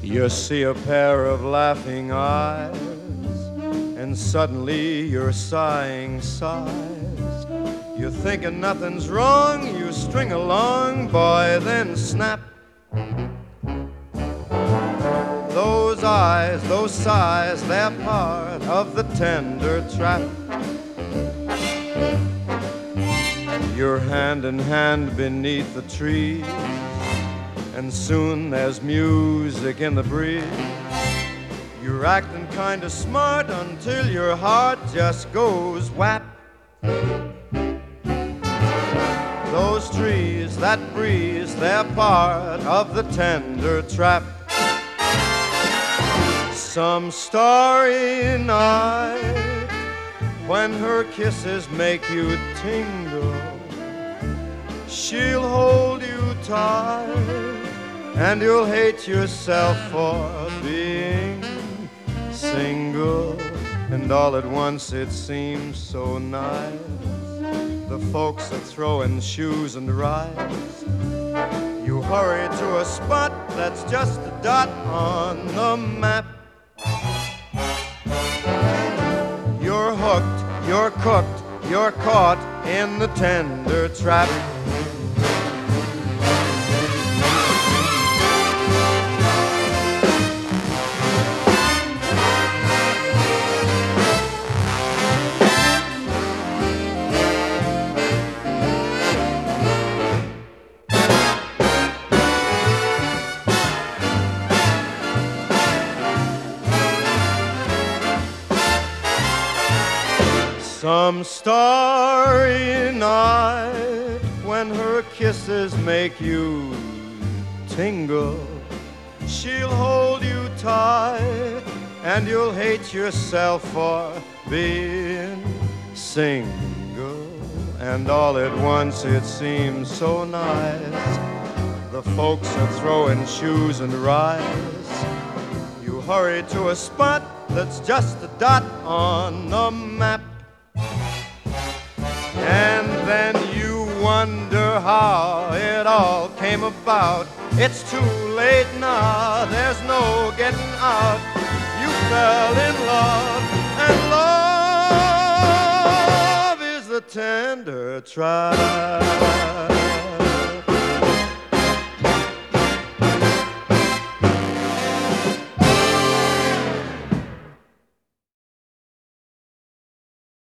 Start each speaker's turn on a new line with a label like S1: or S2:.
S1: You see a pair of laughing eyes, and suddenly you're sighing sighs. You're thinking nothing's wrong, you string along, boy, then snap. Those eyes, those sighs, they're part of the tender trap. You're hand in hand beneath the trees, and soon there's music in the breeze. You're acting kinda smart until your heart just goes whap. Those trees, that breeze, they're part of the tender trap. Some starry night, when her kisses make you tingle, she'll hold you tight, and you'll hate yourself for being single. And all at once it seems so nice. The folks are throwing shoes and rides. You hurry to a spot that's just a dot on the map. You're hooked, you're cooked, you're caught in the tender trap. Some starry night, when her kisses make you tingle, she'll hold you tight, and you'll hate yourself for being single. And all at once it seems so nice. The folks are throwing shoes and rides. You hurry to a spot that's just a dot on the map. And then you wonder how it all came about. It's too late now, there's no getting out. You fell in love, and love is the tender trap.